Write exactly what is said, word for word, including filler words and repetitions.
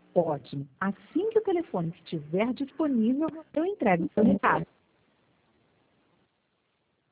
Ótimo. Assim que o telefone estiver disponível, eu entrego o seu recado.